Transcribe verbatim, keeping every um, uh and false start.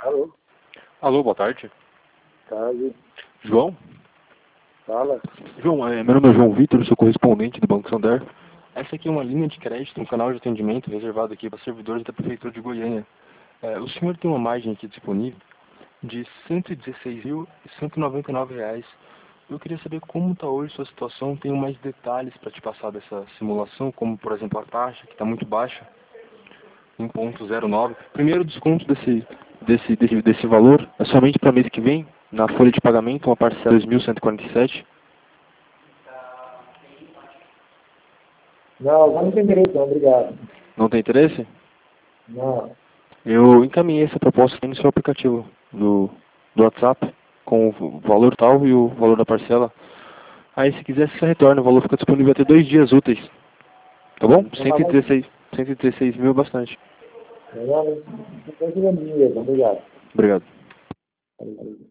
Alô? Alô, boa tarde. Tarde. João? Fala. João, é, meu nome é João Vitor, sou correspondente do Banco Santander. Essa aqui é uma linha de crédito, um canal de atendimento reservado aqui para servidores da Prefeitura de Goiânia. É, o senhor tem uma margem aqui disponível de cento e dezesseis mil e cento e noventa e nove reais. Eu queria saber como está hoje sua situação. Tenho mais detalhes para te passar dessa simulação, como por exemplo a taxa, que está muito baixa, um ponto zero nove. Primeiro desconto desse, desse, desse, desse valor é somente para mês que vem, na folha de pagamento, uma parcela de dois mil cento e quarenta e sete. Não, agora não tem interesse não, obrigado. Não tem interesse? Não. Eu encaminhei essa proposta no seu aplicativo do, do WhatsApp, com o valor tal e o valor da parcela. Aí se quiser você retorna, o valor fica disponível até dois dias úteis. Tá bom? Então tá cento e bom. dezesseis, cento e dezesseis mil é bastante. Não, não, não precisa de mim mesmo, obrigado. Obrigado. Valeu.